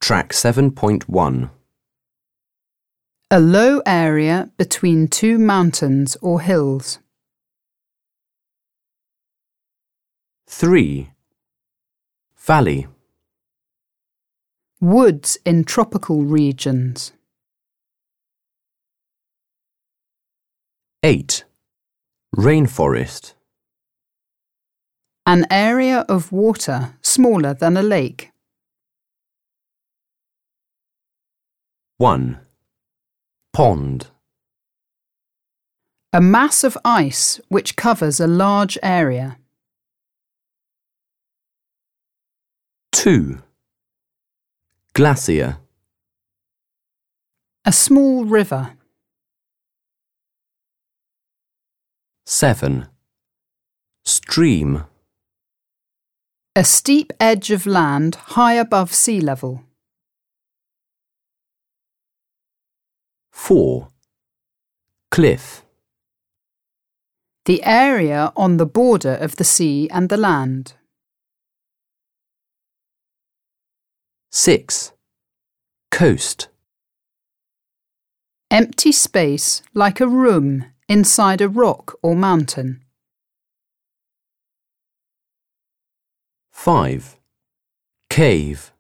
Track 7.1. A low area between two mountains or hills. 3. Valley. Woods in tropical regions. 8. Rainforest. An area of water smaller than a lake. 1. Pond. A mass of ice which covers a large area. 2. Glacier. A small river. 7. Stream. A steep edge of land high above sea level. 4. Cliff. The area on the border of the sea and the land. 6. Coast. Empty space like a room inside a rock or mountain. 5. Cave.